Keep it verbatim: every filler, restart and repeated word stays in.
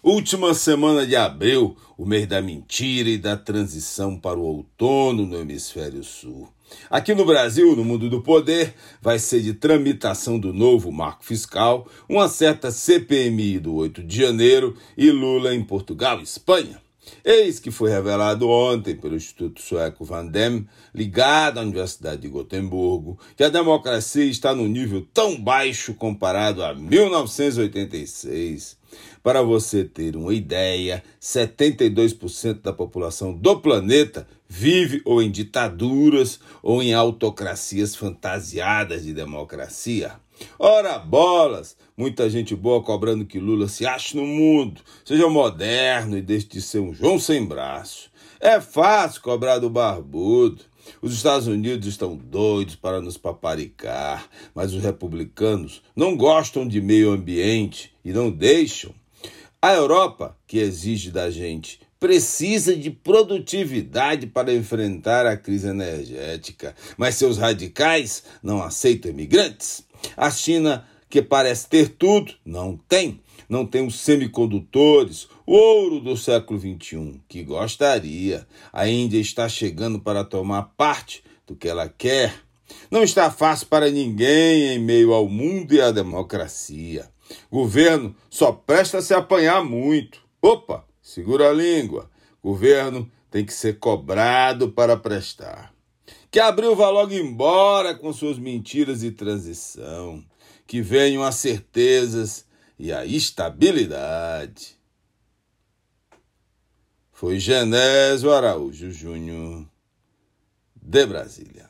Última semana de abril, o mês da mentira e da transição para o outono no hemisfério sul. Aqui no Brasil, no mundo do poder, vai ser de tramitação do novo marco fiscal, uma certa C P M I do oito de janeiro e Lula em Portugal e Espanha. Eis que foi revelado ontem pelo Instituto Sueco Vandem, ligado à Universidade de Gotemburgo, que a democracia está num nível tão baixo comparado a mil novecentos e oitenta e seis. Para você ter uma ideia, setenta e dois por cento da população do planeta vive ou em ditaduras ou em autocracias fantasiadas de democracia. Ora bolas, muita gente boa cobrando que Lula se ache no mundo, seja moderno e deixe de ser um João sem braço. É fácil cobrar do barbudo. Os Estados Unidos estão doidos para nos paparicar, mas os republicanos não gostam de meio ambiente e não deixam. A Europa, que exige da gente, precisa de produtividade para enfrentar a crise energética, mas seus radicais não aceitam imigrantes. A China, que parece ter tudo, não tem. Não tem os semicondutores, o ouro do século vinte e um, que gostaria. A Índia está chegando para tomar parte do que ela quer. Não está fácil para ninguém em meio ao mundo e à democracia. Governo só presta a se apanhar muito. Opa, segura a língua. Governo tem que ser cobrado para prestar. Que Abril vá logo embora com suas mentiras e transição. Que venham as certezas e a estabilidade. Foi Genésio Araújo Júnior, de Brasília.